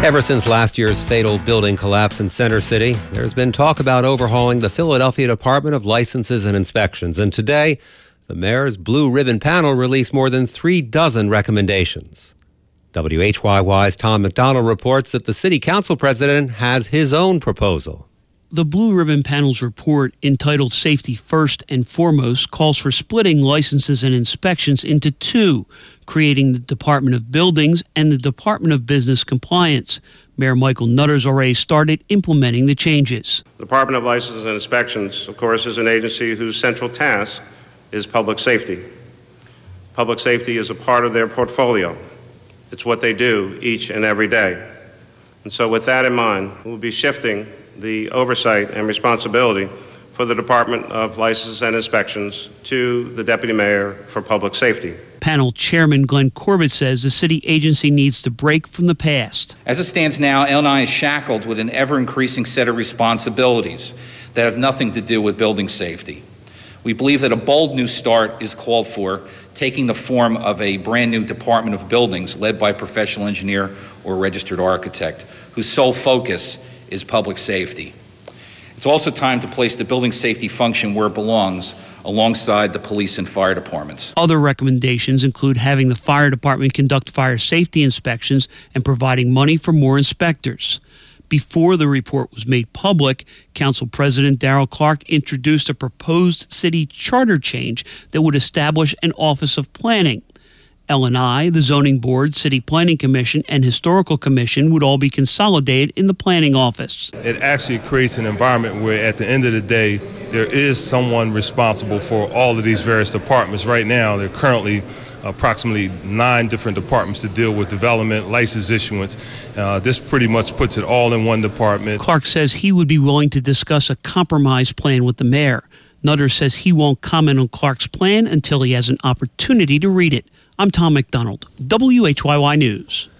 Ever since last year's fatal building collapse in Center City, there's been talk about overhauling the Philadelphia Department of Licenses and Inspections. And today, the mayor's Blue Ribbon panel released more than 36 recommendations. WHYY's Tom McDonald reports that the city council president has his own proposal. The Blue Ribbon panel's report, entitled Safety First and Foremost, calls for splitting licenses and inspections into two, creating the Department of Buildings and the Department of Business Compliance. Mayor Michael Nutter's already started implementing the changes. The Department of Licenses and Inspections, of course, is an agency whose central task is public safety. Public safety is a part of their portfolio. It's what they do each and every day. And so with that in mind, we'll be shifting the oversight and responsibility for the Department of Licenses and Inspections to the Deputy Mayor for Public Safety. Panel Chairman Glenn Corbett says the city agency needs to break from the past. As it stands now, LNI is shackled with an ever-increasing set of responsibilities that have nothing to do with building safety. We believe that a bold new start is called for, taking the form of a brand new Department of Buildings led by a professional engineer or registered architect, whose sole focus is public safety. It's also time to place the building safety function where it belongs, alongside the police and fire departments. Other recommendations include having the fire department conduct fire safety inspections and providing money for more inspectors. Before the report was made public, Council President Darrell Clark introduced a proposed city charter change that would establish an Office of Planning. LNI, the Zoning Board, City Planning Commission, and Historical Commission would all be consolidated in the planning office. It actually creates an environment where at the end of the day, there is someone responsible for all of these various departments. Right now, there are currently approximately 9 different departments to deal with development, license issuance. This pretty much puts it all in one department. Clark says he would be willing to discuss a compromise plan with the mayor. Nutter says he won't comment on Clark's plan until he has an opportunity to read it. I'm Tom McDonald, WHYY News.